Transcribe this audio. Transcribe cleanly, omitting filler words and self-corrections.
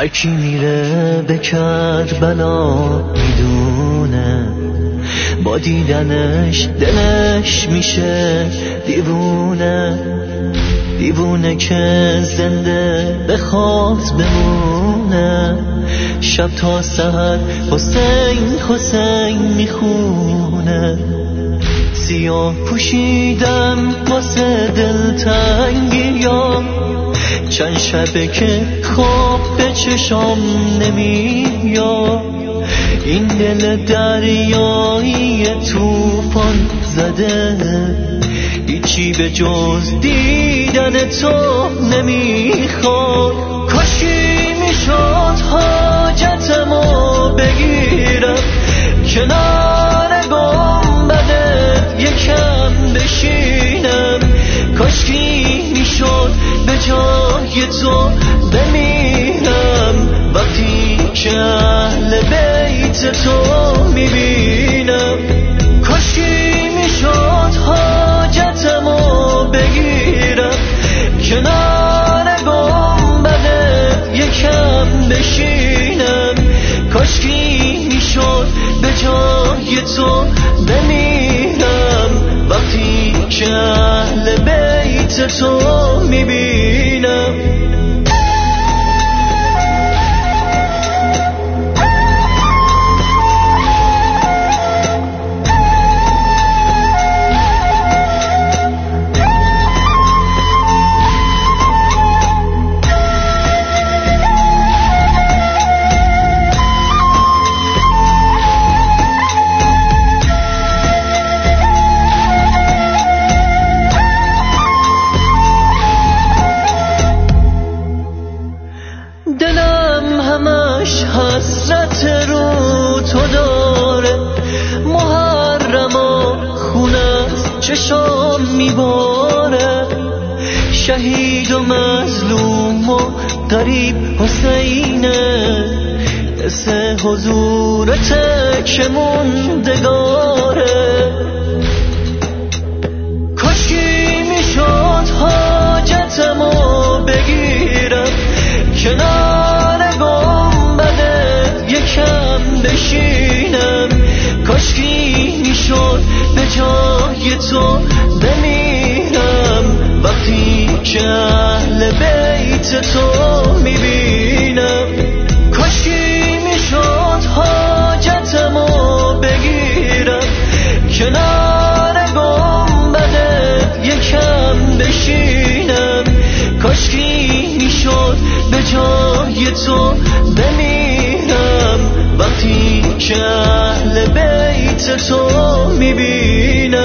هر کی میره به کربلا میدونه با دیدنش دلش میشه دیوونه، دیوونه که زنده بخواد بمونه. شب تا سحر حسین حسین میخونه. سیاه پوشیدم واسه دلتنگیا، چند شبه که خواب به چشام نمیاد. این دل دریایی توفان زده، هیچی به جز دیدن تو نمیخواد. کاشی میشد حاجتمو بگیرم کنار گنبدت یکم بشینم. کاشکی میشد به جای تو بمیرم وقتی که اهل بیت تو میبینم. کاشکی میشد حاجتمو بگیرم کنار گنبدت یکم بشینم. کاشکی میشد به جای تو بمیرم وقتی که اهل بیت تو میبینم. دلم همش حسرت رو تو داره، محرم و خونت چشام میباره. شهید و مظلوم و غریب حسینه، حس حضورته که موندگاره. کاشکی میشد حاجتمو بگیرم کنار گنبدت یکم بشینم. کاشکی میشد به جای تو بمیرم وقتی که اهل بیت تو میبینم. کاشکی میشد حاجتمو بگیرم کنار گنبدت یکم بشینم. کاشکی میشد به جای تو بمیرم وقتی که اهل بیت تو میبینم.